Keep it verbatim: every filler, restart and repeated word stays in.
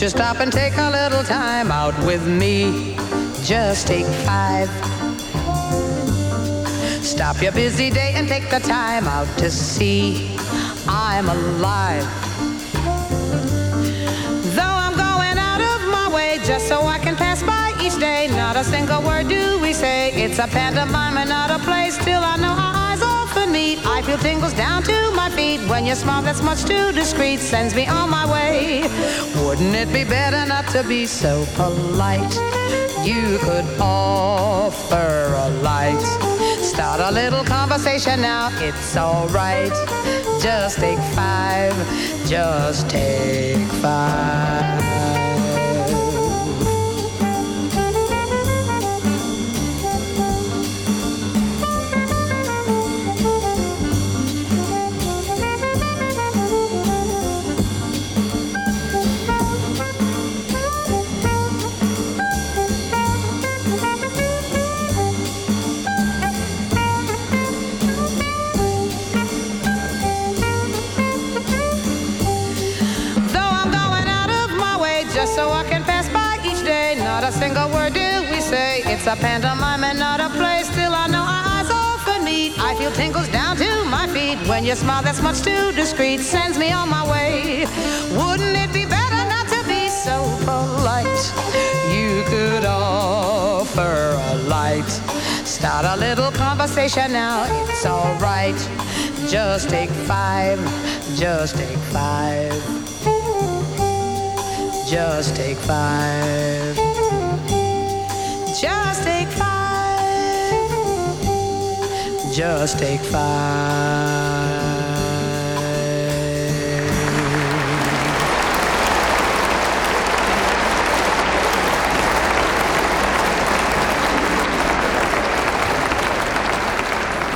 you stop and take a little time out with me? Just take five. Stop your busy day and take the time out to see I'm alive. Though I'm going out of my way just so I can pass by each day, not a single word do we say. It's a pantomime and not a play. Still I know our eyes often meet. I feel tingles down to my feet when your smile that's much too discreet sends me on my way. Wouldn't it be better not to be so polite? You could offer a light. Start a little conversation now, it's alright. Just take five, just take five. So I can pass by each day. Not a single word do we say. It's a pantomime and not a play. Still I know our eyes often meet. I feel tingles down to my feet when your smile that's much too discreet sends me on my way. Wouldn't it be better not to be so polite? You could offer a light. Start a little conversation now, it's alright. Just take five, just take five. Just take five. Just take five. Just take five.